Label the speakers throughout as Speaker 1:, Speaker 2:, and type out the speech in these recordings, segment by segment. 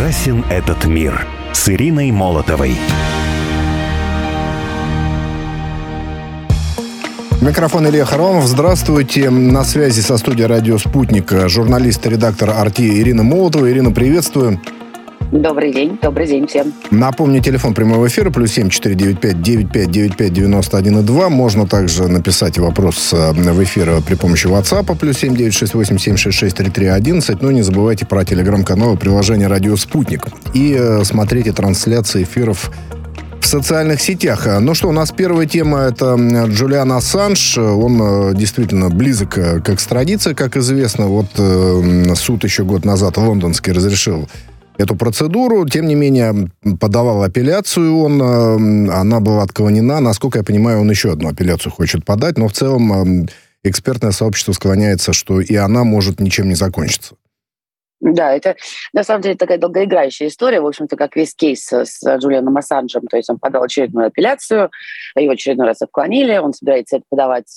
Speaker 1: Ужасен этот мир с Ириной Молотовой.
Speaker 2: Микрофон Илья Харламов. Здравствуйте. На связи со студией «Радио Спутник» журналист и редактор «Арти» Ирина Молотова. Ирина, приветствую.
Speaker 3: Добрый день всем.
Speaker 2: Напомню, телефон прямого эфира +7 495 9595 91,2. Можно также написать вопрос в эфир при помощи WhatsApp +7 968 766 3311. Ну и не забывайте про телеграм-канал и приложение «Радио Спутник». И смотрите трансляции эфиров в социальных сетях. Ну что, у нас первая тема — это Джулиан Ассанж. Он действительно близок к экстрадиции, как известно. Вот суд еще год назад лондонский разрешил эту процедуру. Тем не менее, подавал апелляцию он. Она была отклонена. Насколько я понимаю, он еще одну апелляцию хочет подать. Но в целом экспертное сообщество склоняется, что и она может ничем не закончиться.
Speaker 3: Да, это на самом деле такая долгоиграющая история, в общем-то, как весь кейс с Джулианом Ассанжем. То есть он подал очередную апелляцию, его очередной раз отклонили, он собирается это подавать.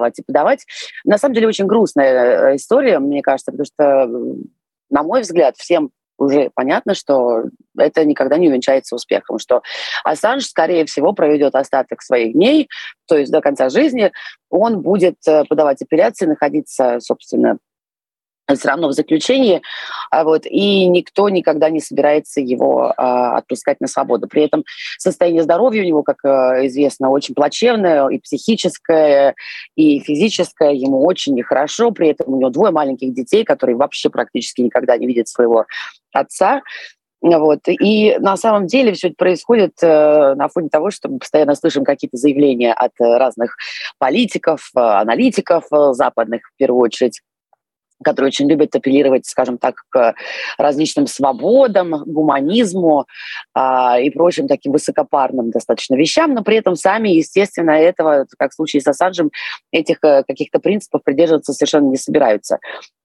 Speaker 3: На самом деле очень грустная история, мне кажется, потому что, на мой взгляд, всем уже понятно, что это никогда не увенчается успехом, что Ассанж, скорее всего, проведет остаток своих дней, то есть до конца жизни он будет подавать апелляции, находиться, собственно, все равно в заключении, и никто никогда не собирается его отпускать на свободу. При этом состояние здоровья у него, как известно, очень плачевное, и психическое, и физическое, ему очень нехорошо, при этом у него 2 маленьких детей, которые вообще практически никогда не видят своего отца. И на самом деле все это происходит на фоне того, что мы постоянно слышим какие-то заявления от разных политиков, аналитиков западных, в первую очередь, которые очень любят апеллировать, скажем так, к различным свободам, гуманизму и прочим таким высокопарным достаточно вещам, но при этом сами, естественно, этого, как в случае с Ассанжем, этих каких-то принципов придерживаться совершенно не собираются.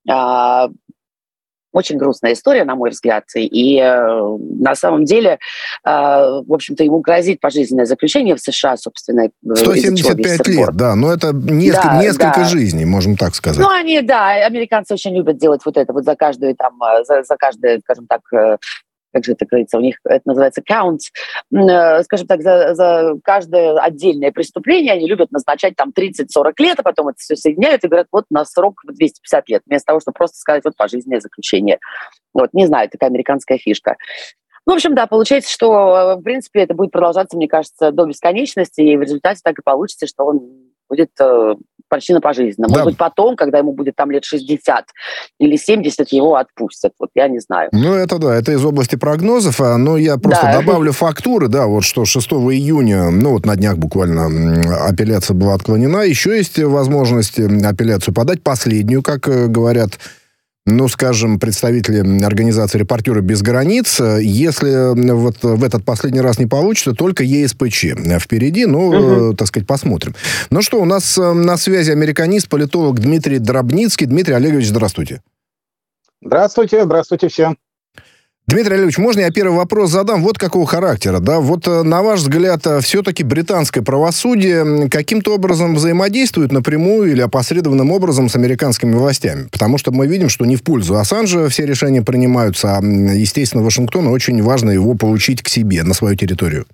Speaker 3: Очень грустная история, на мой взгляд. И на самом деле, в общем-то, ему грозит пожизненное заключение в США, собственно.
Speaker 2: 175 лет, да. Но это несколько жизней, можем так сказать.
Speaker 3: Американцы очень любят делать вот это вот за каждую, за каждое, скажем так, как же это говорится, у них это называется count, скажем так, за каждое отдельное преступление они любят назначать 30-40 лет, а потом это все соединяют и говорят, вот на срок 250 лет, вместо того, чтобы просто сказать, вот пожизненное заключение. Не знаю, такая американская фишка. В общем, да, получается, что, в принципе, это будет продолжаться, мне кажется, до бесконечности, и в результате так и получится, что он будет почти на пожизненно. Может быть, потом, когда ему будет лет 60 или 70, его отпустят. Я не знаю.
Speaker 2: Это из области прогнозов. Но я просто добавлю фактуры, что 6 июня, на днях буквально, апелляция была отклонена. Еще есть возможность апелляцию подать, последнюю, как говорят, скажем, представители организации «Репортеры без границ». Если в этот последний раз не получится, только ЕСПЧ впереди. Так сказать, посмотрим. Ну что, у нас на связи американист, политолог Дмитрий Дробницкий. Дмитрий Олегович, здравствуйте.
Speaker 4: Здравствуйте всем.
Speaker 2: Дмитрий Олегович, можно я первый вопрос задам? Вот какого характера, на ваш взгляд, все-таки британское правосудие каким-то образом взаимодействует напрямую или опосредованным образом с американскими властями? Потому что мы видим, что не в пользу Ассанжа все решения принимаются, а, естественно, Вашингтону очень важно его получить к себе, на свою территорию.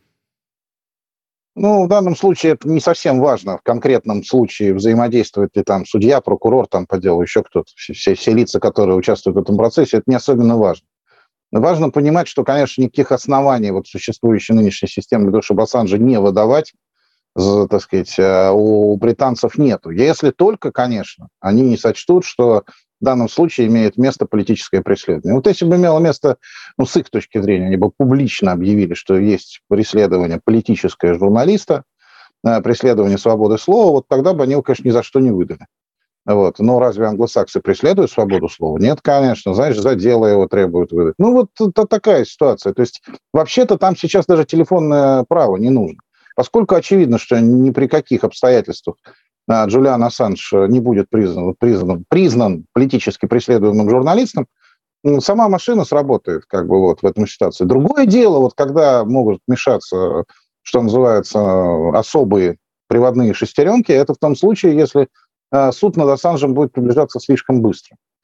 Speaker 4: В данном случае это не совсем важно. В конкретном случае взаимодействует ли судья, прокурор по делу, еще кто-то. Все лица, которые участвуют в этом процессе, это не особенно важно. Важно понимать, что, конечно, никаких оснований существующей нынешней системы для того, чтобы Ассанжа не выдавать, так сказать, у британцев нету. Если только, конечно, они не сочтут, что в данном случае имеет место политическое преследование. Если бы имело место, с их точки зрения, они бы публично объявили, что есть преследование политическое журналиста, преследование свободы слова, тогда бы они его, конечно, ни за что не выдали. Но разве англосаксы преследуют свободу слова? Нет, конечно. За дело его требуют выдать. Это такая ситуация. То есть, вообще-то там сейчас даже телефонное право не нужно. Поскольку очевидно, что ни при каких обстоятельствах Джулиан Ассанж не будет признан политически преследуемым журналистом, сама машина сработает в этом ситуации. Другое дело, когда могут вмешаться, что называется, особые приводные шестеренки, это в том случае, если суд над Ассанжем будет приближаться слишком быстро.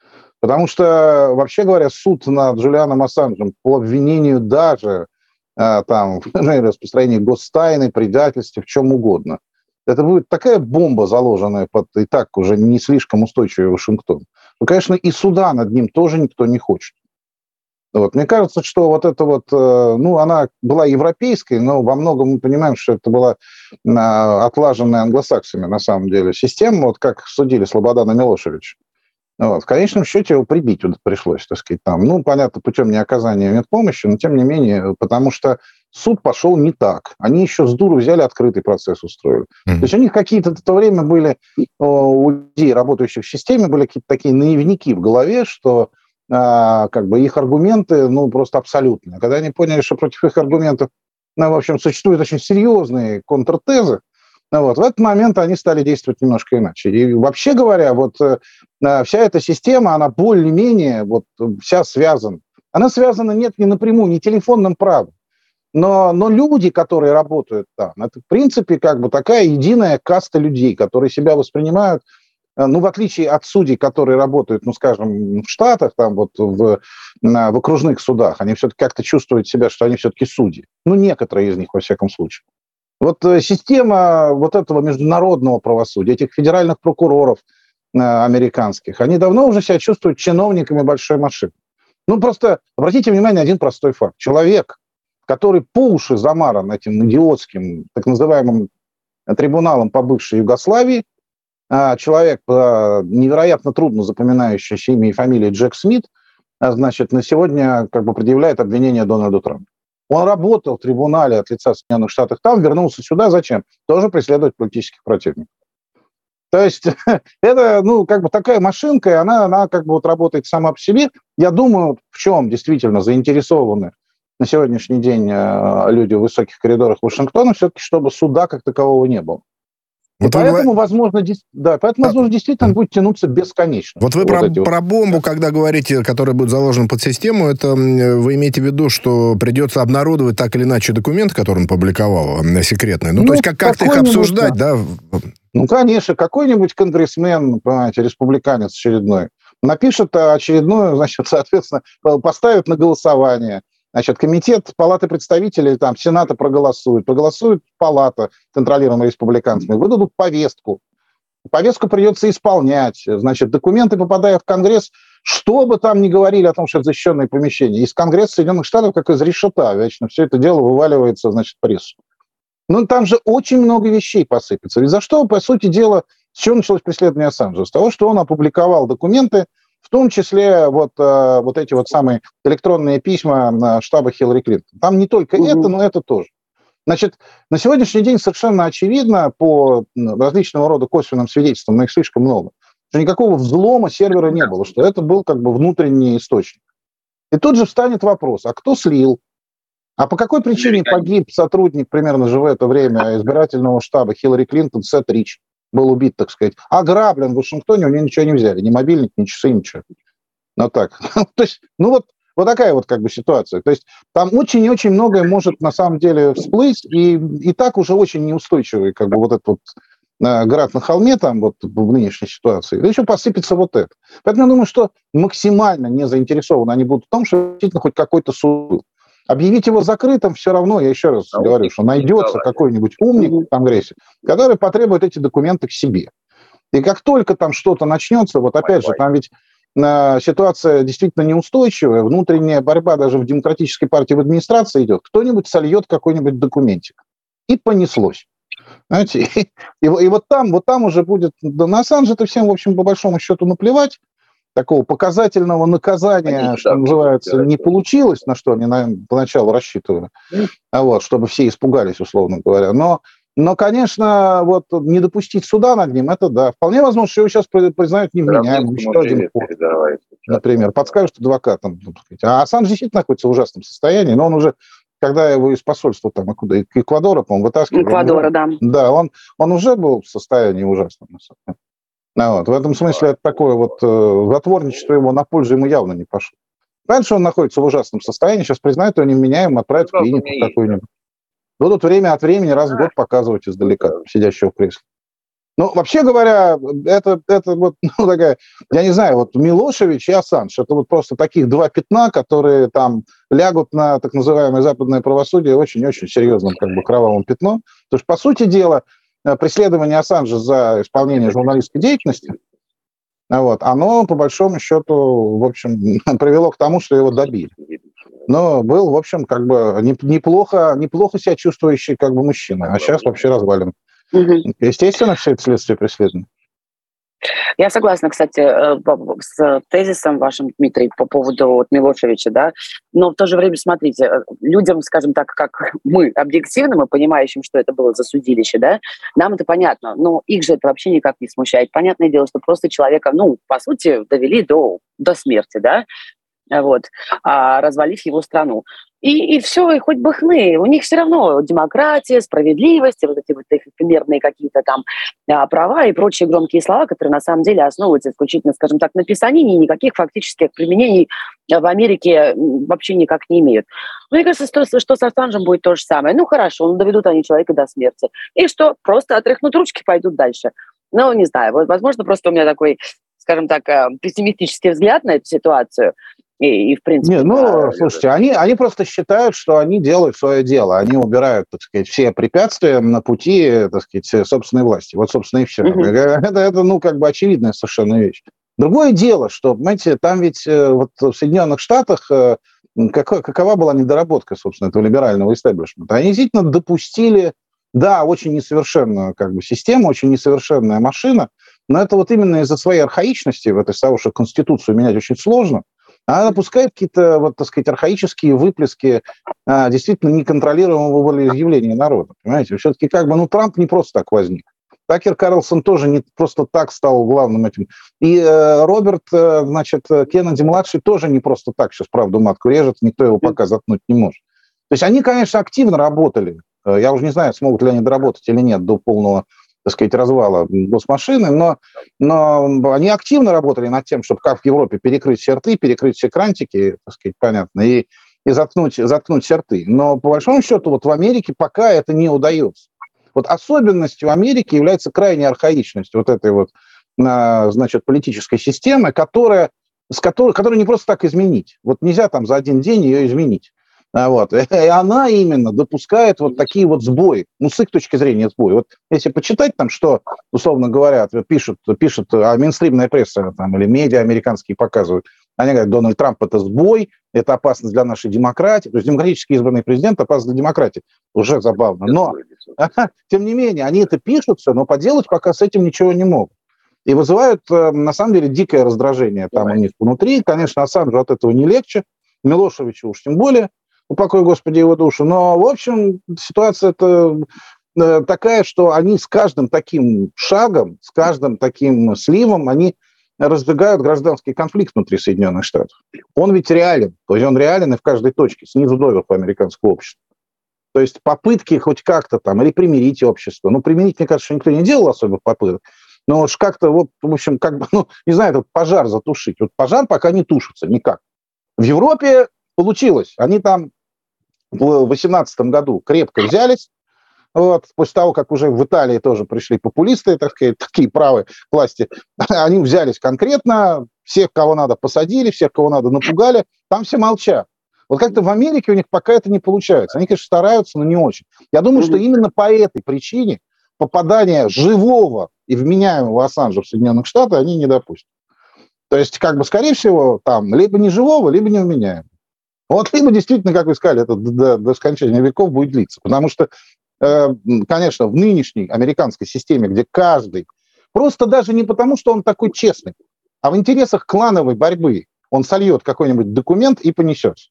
Speaker 4: Потому что, вообще говоря, суд над Джулианом Ассанжем по обвинению даже там, в распространении гостайны, предательстве, в чем угодно, это будет такая бомба, заложенная под и так уже не слишком устойчивый Вашингтон, что, конечно, и суда над ним тоже никто не хочет. Вот. Мне кажется, что вот это вот, она была европейской, но во многом мы понимаем, что это была отлаженная англосаксами, на самом деле, система, вот как судили Слободана Милошевича. Вот. В конечном счете его прибить пришлось, так сказать, там. Понятно, путем неоказания медпомощи, но тем не менее, потому что суд пошел не так. Они еще с дуру взяли, открытый процесс устроили. То есть у них какие-то в то время были, у людей, работающих в системе, были какие-то такие наивники в голове, что как бы их аргументы, просто абсолютные. Когда они поняли, что против их аргументов, в общем, существуют очень серьезные контртезы, в этот момент они стали действовать немножко иначе. И вообще говоря, вся эта система, она более-менее вся связана. Она связана не напрямую, не телефонным правом, но люди, которые работают там, это, в принципе, как бы такая единая каста людей, которые себя воспринимают, в отличие от судей, которые работают, скажем, в Штатах, там в окружных судах, они все-таки как-то чувствуют себя, что они все-таки судьи. Некоторые из них, во всяком случае. Система этого международного правосудия, этих федеральных прокуроров американских, они давно уже себя чувствуют чиновниками большой машины. Просто обратите внимание на один простой факт. Человек, который по уши замаран этим идиотским, так называемым трибуналом по бывшей Югославии, человек, невероятно трудно запоминающийся имя и фамилия Джек Смит, значит, на сегодня предъявляет обвинение Дональду Трампу. Он работал в трибунале от лица Соединенных Штатов, там вернулся сюда. Зачем? Тоже преследовать политических противников. То есть это, такая машинка, и она работает сама по себе. Я думаю, в чем действительно заинтересованы на сегодняшний день люди в высоких коридорах Вашингтона, все-таки, чтобы суда как такового не было. Поэтому, возможно, действительно будет тянуться бесконечно.
Speaker 2: Вы про бомбу, когда говорите, которая будет заложена под систему, это вы имеете в виду, что придется обнародовать так или иначе документы, которые он публиковал, секретные? То есть как-то их обсуждать, да?
Speaker 4: Конечно, какой-нибудь конгрессмен, понимаете, республиканец очередной, напишет очередную, соответственно, поставит на голосование. Комитет Палаты представителей Сената проголосует Палата, контролируемая республиканцами, выдадут повестку. Повестку придется исполнять. Документы, попадая в Конгресс, что бы там ни говорили о том, что это защищенное помещение, из Конгресса Соединенных Штатов, как из решета, вечно все это дело вываливается, в прессу. Там же очень много вещей посыпется. Ведь за что, по сути дела, с чего началось преследование Ассанжа? С того, что он опубликовал документы, в том числе эти самые электронные письма штаба Хиллари Клинтон. Там не только это, но это тоже. На сегодняшний день совершенно очевидно по различного рода косвенным свидетельствам, но их слишком много, что никакого взлома сервера не было, что это был внутренний источник. И тут же встанет вопрос, а кто слил? А по какой причине погиб сотрудник примерно же в это время избирательного штаба Хиллари Клинтон Сет Рич? Был убит, так сказать, ограблен в Вашингтоне, у него ничего не взяли, ни мобильник, ни часы, ничего. Так. То есть, такая ситуация. То есть там очень и очень многое может на самом деле всплыть, и так уже очень неустойчивый этот град на холме в нынешней ситуации. И еще посыпется это. Поэтому я думаю, что максимально не заинтересованы они будут в том, что действительно хоть какой-то суд был. Объявить его закрытым все равно, я еще раз говорю, что найдется какой-нибудь умник в Конгрессе, который потребует эти документы к себе. И как только там что-то начнется, опять же, там ведь ситуация действительно неустойчивая, внутренняя борьба даже в Демократической партии, в администрации идет, кто-нибудь сольет какой-нибудь документик. И понеслось. Знаете, и там уже будет... На Ассанжа-то всем, в общем, по большому счету наплевать. Такого показательного наказания, что называется, не получилось, на что они, наверное, поначалу рассчитывали, чтобы все испугались, условно говоря. Но, конечно, не допустить суда над ним, это да. Вполне возможно, что его сейчас признают невменяемым. Еще один ход, например, подскажут адвокатам. А Ассанж действительно находится в ужасном состоянии, но он уже, когда его из посольства Эквадора, по-моему, вытаскивали.
Speaker 3: Эквадора, да.
Speaker 4: Да, он уже был в состоянии ужасном, на самом деле. В этом смысле это такое затворничество его на пользу ему явно не пошло. Раньше он находится в ужасном состоянии, сейчас признают его невменяемым, отправят в клинику какую-нибудь. Будут время от времени раз в год показывать издалека, сидящего в кресле. Ну, вообще говоря, это вот, ну, такая, я не знаю, вот Милошевич и Ассанж, это вот просто таких два пятна, которые там лягут на так называемое западное правосудие очень-очень серьезным, как бы, кровавым пятном. Потому что, по сути дела, преследование Ассанжа за исполнение журналистской деятельности, вот, оно, по большому счету, в общем, привело к тому, что его добили. Но был, в общем, как бы неплохо себя чувствующий, как бы, мужчина, а сейчас вообще развален. Естественно, все это следствие преследования.
Speaker 3: Я согласна, кстати, с тезисом вашим, Дмитрий, по поводу вот Милошевича, да, но в то же время, смотрите, людям, скажем так, как мы, объективным и понимающим, что это было за судилище, да, нам это понятно, но их же это вообще никак не смущает. Понятное дело, что просто человека, ну, по сути, довели до смерти, да, вот, развалив его страну. И все, и хоть бы хны. У них все равно демократия, справедливость, вот эти вот их эфемерные какие-то там права и прочие громкие слова, которые на самом деле основываются исключительно, скажем так, на писанине, никаких фактических применений в Америке вообще никак не имеют. Мне кажется, что с Ассанжем будет то же самое. Ну, хорошо, доведут они человека до смерти. И что? Просто отряхнут ручки, пойдут дальше. Ну, не знаю, вот, возможно, просто у меня такой, скажем так, пессимистический взгляд на эту ситуацию. И в принципе...
Speaker 4: Не, ну, слушайте, они просто считают, что они делают свое дело. Они убирают, так сказать, все препятствия на пути, так сказать, собственной власти. Вот, собственно, и все. Это, ну, как бы очевидная совершенно вещь. Другое дело, что, понимаете, там ведь вот в Соединенных Штатах какова была недоработка, собственно, этого либерального истеблишмента? Они действительно допустили, да, очень несовершенную, как бы, систему, очень несовершенная машина, но это вот именно из-за своей архаичности, в этой того, что Конституцию менять очень сложно, она допускает какие-то, вот, так сказать, архаические выплески действительно неконтролируемого волеизъявления народа. Понимаете? Все-таки как бы, ну, Трамп не просто так возник. Такер Карлсон тоже не просто так стал главным этим. И Роберт, значит, Кеннеди-младший тоже не просто так сейчас правду матку режет, никто его пока заткнуть не может. То есть они, конечно, активно работали. Я уже не знаю, смогут ли они доработать или нет до полного, так сказать, развала госмашины, но они активно работали над тем, чтобы как в Европе перекрыть все рты, перекрыть все крантики, так сказать, понятно, и заткнуть все рты. Но по большому счету вот в Америке пока это не удается. Вот особенностью Америки является крайняя архаичность вот этой вот, значит, политической системы, которую не просто так изменить. Вот нельзя там за один день ее изменить. Вот. И она именно допускает вот такие вот сбои. Ну, с их точки зрения сбои. Вот если почитать там, что, условно говоря, пишут мейнстримная пресса там, или медиа американские показывают, они говорят, Дональд Трамп – это сбой, это опасность для нашей демократии. То есть демократически избранный президент – опасность для демократии. Уже забавно. Но, тем не менее, они это пишут все, но поделать пока с этим ничего не могут. И вызывают, на самом деле, дикое раздражение там у них внутри. Конечно, Ассанжу от этого не легче, Милошевичу уж тем более. Упокой, Господи, его душу. Но, в общем, ситуация-то такая, что они с каждым таким шагом, с каждым таким сливом, они раздвигают гражданский конфликт внутри Соединенных Штатов. Он ведь реален. То есть он реален и в каждой точке, снизу доверху американского общества. То есть попытки хоть как-то там, или примирить общество. Ну, примирить, мне кажется, никто не делал особых попыток. Но уж как-то вот, в общем, как бы, ну, не знаю, этот пожар затушить. Вот пожар пока не тушится никак. В Европе получилось. Они там в 2018 году крепко взялись. Вот, после того, как уже в Италии тоже пришли популисты, так сказать, такие правые власти, они взялись конкретно, всех, кого надо, посадили, всех, кого надо, напугали, там все молчат. Вот как-то в Америке у них пока это не получается. Они, конечно, стараются, но не очень. Я думаю, что именно по этой причине попадания живого и вменяемого Ассанжа в Соединенных Штатах они не допустят. То есть, как бы, скорее всего, там либо не живого, либо не вменяемого. Вот либо действительно, как вы сказали, это до скончания веков будет длиться. Потому что, конечно, в нынешней американской системе, где каждый, просто даже не потому, что он такой честный, а в интересах клановой борьбы он сольет какой-нибудь документ и понесется.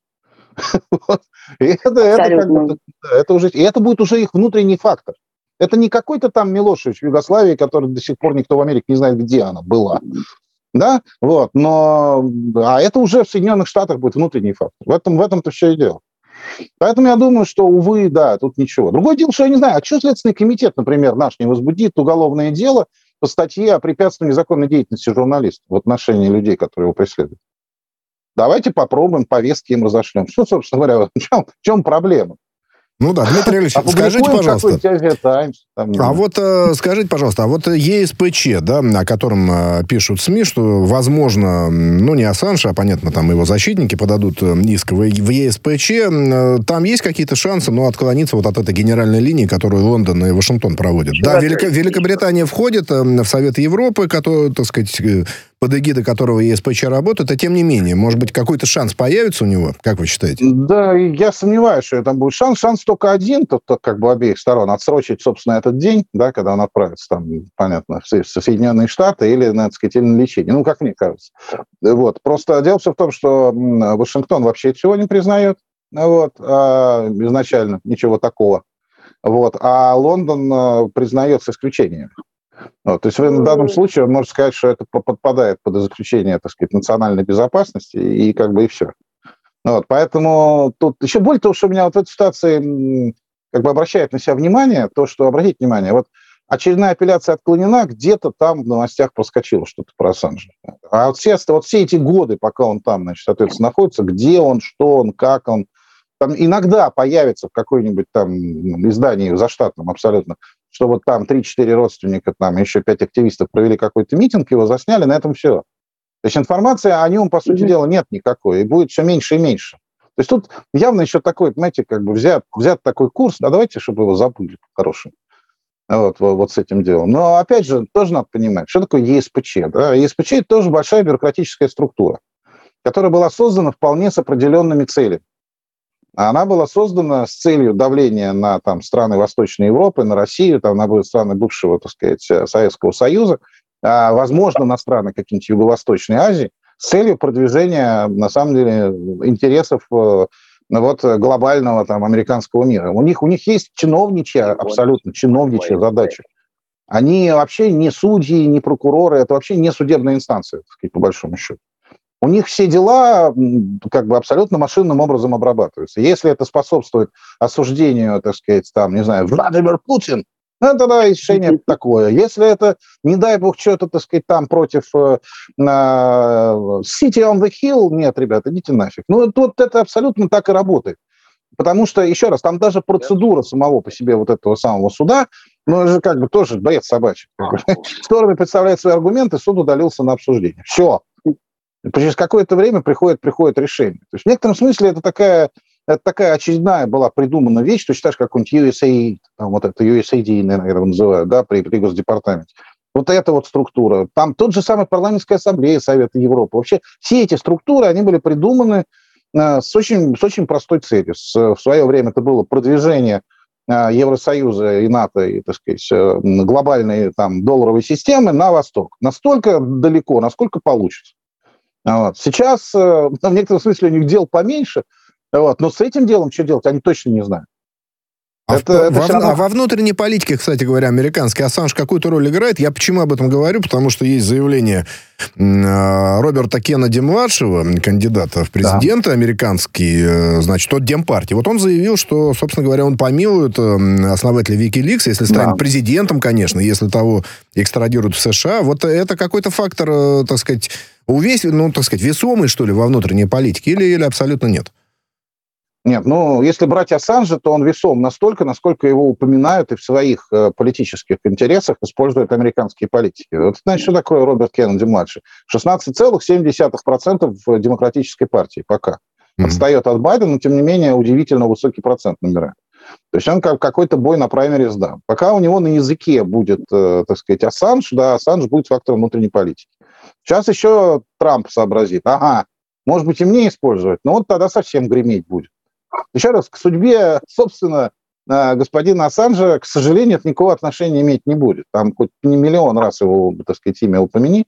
Speaker 4: Это будет уже их внутренний фактор. Это не какой-то там Милошевич в Югославии, который до сих пор никто в Америке не знает, где она была. Да, вот, а это уже в Соединенных Штатах будет внутренний фактор. В этом-то все и дело. Поэтому я думаю, что, увы, да, тут ничего. Другое дело, что я не знаю, а что Следственный комитет, например, наш не возбудит уголовное дело по статье о препятствовании незаконной деятельности журналистов в отношении людей, которые его преследуют? Давайте попробуем, повестки им разошлем. Что, собственно говоря, в чем проблема?
Speaker 2: Ну да, Дмитрий Ильич, скажите, пожалуйста. Скажите, пожалуйста, а вот ЕСПЧ, да, о котором пишут СМИ, что, возможно, ну, не Ассанж, а, понятно, там его защитники подадут иск в ЕСПЧ, там есть какие-то шансы, ну, отклониться вот от этой генеральной линии, которую Лондон и Вашингтон проводят? Да, Великобритания входит в Совет Европы, который, так сказать, под эгидой которого ЕСПЧ работает, а тем не менее, может быть, какой-то шанс появится у него? Как вы считаете?
Speaker 4: Да, я сомневаюсь, что там будет шанс. Шанс только один, тут как бы обеих сторон, отсрочить, собственно, этот день, да, когда он отправится, там, понятно, в Соединенные Штаты или, надо сказать, или на лечение. Ну, как мне кажется. Вот. Просто дело все в том, что Вашингтон вообще всего не признает, вот, изначально ничего такого. Вот. А Лондон признает с исключением. Вот, то есть в данном случае можно сказать, что это подпадает под заключение, так сказать, национальной безопасности, и как бы и все. Вот, поэтому тут еще более того, что меня вот в этой ситуации как бы обращает на себя внимание, то, что, обратите внимание, вот очередная апелляция отклонена, где-то там в новостях проскочило что-то про Ассанжа. А вот все эти годы, пока он там, значит, соответственно, находится, где он, что он, как он, там иногда появится в какой-нибудь там издании заштатном абсолютно, что вот там 3-4 родственника, там еще 5 активистов провели какой-то митинг, его засняли, на этом все. То есть информации о нем, по сути дела, нет никакой, и будет все меньше и меньше. То есть тут явно еще такой, знаете, как бы взят такой курс, а давайте, чтобы его забыли по-хорошему. Вот с этим делом. Но, опять же, тоже надо понимать, что такое ЕСПЧ. Да? ЕСПЧ – это тоже большая бюрократическая структура, которая была создана вполне с определенными целями. Она была создана с целью давления на там, страны Восточной Европы, на Россию, там, на страны бывшего, так сказать, Советского Союза, возможно, на страны какие-нибудь Юго-Восточной Азии, с целью продвижения, на самом деле, интересов вот, глобального там, американского мира. У них есть абсолютно чиновничья задача. Они вообще не судьи, не прокуроры, это вообще не судебная инстанция, так сказать, по большому счету. У них все дела как бы абсолютно машинным образом обрабатываются. Если это способствует осуждению, так сказать, там, не знаю, Владимир Путин, ну, тогда решение такое. Если это, не дай бог, что-то, так сказать, там против City on the Hill, нет, ребята, идите нафиг. Ну, вот это абсолютно так и работает. Потому что, еще раз, там даже процедура самого по себе вот этого самого суда, ну, это же как бы тоже бред собачий. Стороны представляют свои аргументы, суд удалился на обсуждение. Все. Через какое-то время приходит решение. То есть в некотором смысле это такая очередная была придумана вещь, ты считаешь, какой-нибудь USA, там вот это USAID, наверное, называют, да, при Госдепартаменте. Вот эта вот структура. Там тот же самый парламентская ассамблея Совета Европы. Вообще все эти структуры, они были придуманы с очень простой целью. В свое время это было продвижение Евросоюза и НАТО, и, так сказать, глобальной там, долларовой системы на восток. Настолько далеко, насколько получится. Вот. Сейчас, в некотором смысле, у них дел поменьше, вот, но с этим делом что делать, они точно не знают.
Speaker 2: Во внутренней политике, кстати говоря, американский Ассанж какую-то роль играет. Я почему об этом говорю? Потому что есть заявление Роберта Кеннеди-младшего, кандидата в президенты американский, значит, от Демпартии. Вот он заявил, что, собственно говоря, он помилует основателя Wikileaks, если станет президентом, конечно, если того экстрадируют в США. Вот это какой-то фактор, так сказать, весомый, что ли, во внутренней политике или абсолютно нет?
Speaker 4: Нет, если брать Ассанжа, то он весом настолько, насколько его упоминают и в своих политических интересах используют американские политики. Вот, значит, что такое Роберт Кеннеди-младший? 16,7% в демократической партии пока. Отстает от Байдена, но, тем не менее, удивительно высокий процент набирает. То есть он какой-то бой на праймериз дал. Пока у него на языке будет, так сказать, Ассанж, да, Ассанж будет фактором внутренней политики. Сейчас еще Трамп сообразит. Может быть, и мне использовать, но вот тогда совсем греметь будет. Еще раз, к судьбе, собственно, господина Ассанжа, к сожалению, это никакого отношения иметь не будет. Там хоть не миллион раз его, так сказать, имя упомяни,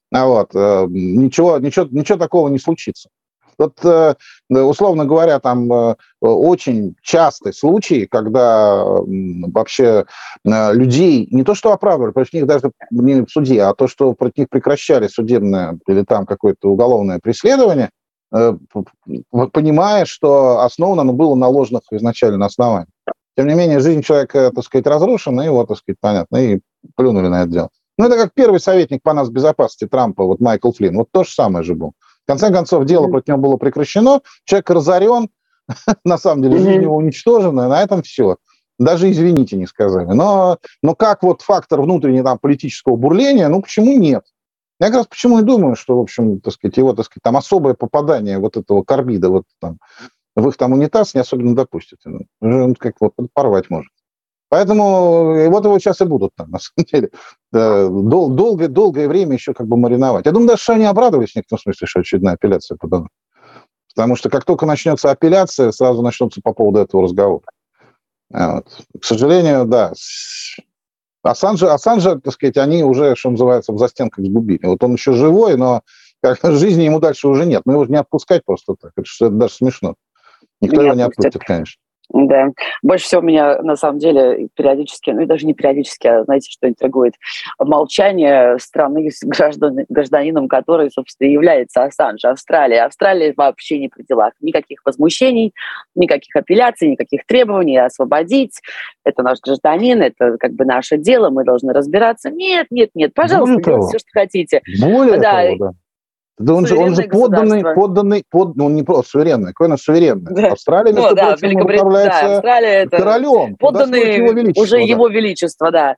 Speaker 4: ничего такого не случится. Вот, условно говоря, там очень частый случай, когда вообще людей не то что оправдывали, против них даже не в суде, а то, что против них прекращали судебное или там какое-то уголовное преследование, понимая, что основано оно было на ложных изначально основаниях. Тем не менее, жизнь человека, так сказать, разрушена, и вот, так сказать, понятно, и плюнули на это дело. Это как первый советник по нацбезопасности Трампа, вот Майкл Флинн, вот то же самое же был. В конце концов, дело против него было прекращено, человек разорен, на самом деле, жизнь его уничтожена, на этом все. Даже извините не сказали. Но как вот фактор внутреннего там политического бурления, почему нет? Я как раз почему и думаю, что, в общем, так сказать, его, так сказать, там особое попадание вот этого карбида вот там в их там унитаз не особенно допустит. Он как вот порвать может. Поэтому вот его сейчас и будут там, на самом деле, долгое время еще как бы мариновать. Я думаю, даже что они обрадовались в некотором смысле, что очередная апелляция подана. Потому что как только начнется апелляция, сразу начнется по поводу этого разговор. Вот. К сожалению, да. Ассанжа, так сказать, они уже, что называется, в застенках сгубили. Вот он еще живой, но жизни ему дальше уже нет. Но его же не отпускать просто так. Это даже смешно. Никто его не отпустит, конечно.
Speaker 3: Да. Больше всего меня, на самом деле, периодически, и даже не периодически, а знаете, что интригует? Молчание страны с гражданином, который, собственно, является Ассанж, Австралия. Австралия вообще не при делах. Никаких возмущений, никаких апелляций, никаких требований освободить. Это наш гражданин, это как бы наше дело, мы должны разбираться. Нет, пожалуйста, делайте все, что хотите.
Speaker 4: Более того, да. Да он же подданный, он не просто суверенный, какой он суверенный. Да. Австралия, между прочим, управляется королем.
Speaker 3: Подданный уже его величество, да.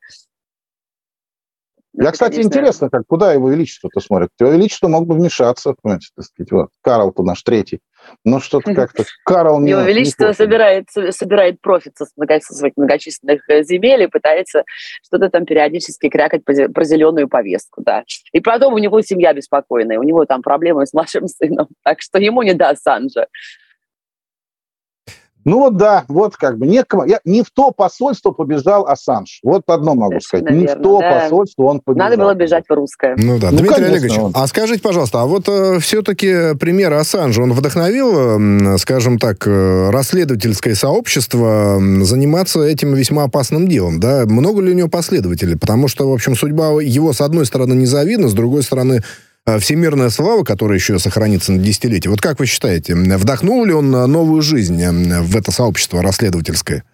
Speaker 4: Я, кстати, конечно, интересно, куда его величество-то смотрит. Его величество мог бы вмешаться, понимаете, так сказать, вот, Карл-то наш третий. Но что-то как-то Карл не...
Speaker 3: Его величество собирает профит со своих многочисленных земель и пытается что-то там периодически крякать про зеленую повестку, да. И потом у него семья беспокойная, у него там проблемы с младшим сыном, так что ему не до Ассанжа.
Speaker 4: Да, вот как бы не в то посольство побежал Ассанж. Вот одно могу сказать.
Speaker 3: Верно,
Speaker 4: не в то посольство он побежал.
Speaker 3: Надо было бежать в русское.
Speaker 2: Дмитрий Олегович, а скажите, пожалуйста, а вот все-таки пример Ассанжа, он вдохновил, скажем так, расследовательское сообщество заниматься этим весьма опасным делом, да? Много ли у него последователей? Потому что, в общем, судьба его, с одной стороны, незавидна, с другой стороны, всемирная слава, которая еще сохранится на десятилетия. Вот как вы считаете, вдохнул ли он новую жизнь в это сообщество расследовательское?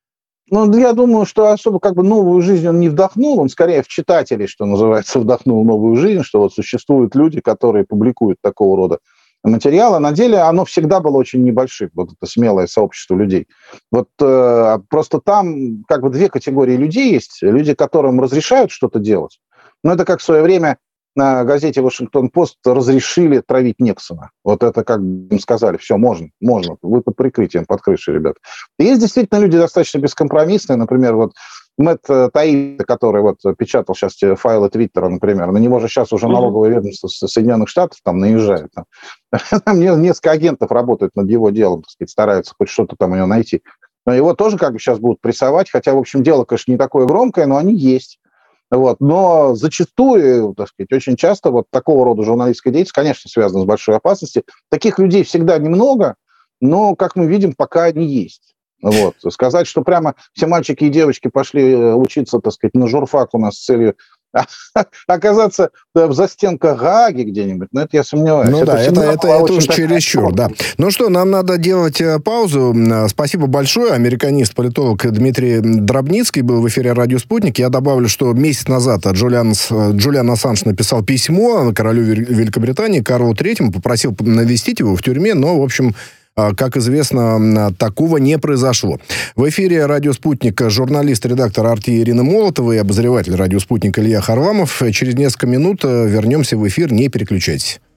Speaker 4: Я думаю, что особо новую жизнь он не вдохнул, он скорее в читателей, что называется, вдохнул новую жизнь, что вот существуют люди, которые публикуют такого рода материалы. На деле оно всегда было очень небольшим, вот это смелое сообщество людей. Вот просто там две категории людей есть. Люди, которым разрешают что-то делать. Это как в свое время на газете «Вашингтон-Пост» разрешили травить Никсона. Вот это им сказали, все, можно, вы под прикрытием, под крышей, ребят. И есть действительно люди достаточно бескомпромиссные, например, вот Мэтт Таибби, который печатал сейчас файлы Твиттера, например, на него же сейчас уже налоговое ведомство Соединенных Штатов там наезжает. Там несколько агентов работают над его делом, так сказать, стараются хоть что-то там у него найти. Но его тоже сейчас будут прессовать, хотя, в общем, дело, конечно, не такое громкое, но они есть. Но зачастую, так сказать, очень часто такого рода журналистская деятельность, конечно, связана с большой опасностью. Таких людей всегда немного, но, как мы видим, пока они есть. Сказать, что прямо все мальчики и девочки пошли учиться, так сказать, на журфак у нас с целью оказаться в застенках Гааги где-нибудь, это я сомневаюсь.
Speaker 2: Это уж чересчур, да. Что, нам надо делать паузу. Спасибо большое. Американист-политолог Дмитрий Дробницкий был в эфире «Радио Спутник». Я добавлю, что месяц назад Джулиан Ассанж написал письмо королю Великобритании Карлу III, попросил навестить его в тюрьме, но, в общем, как известно, такого не произошло. В эфире «Радио Спутник» журналист-редактор «Арти» Ирина Молотова и обозреватель «Радио Спутник» Илья Харламов. Через несколько минут вернемся в эфир. Не переключайтесь.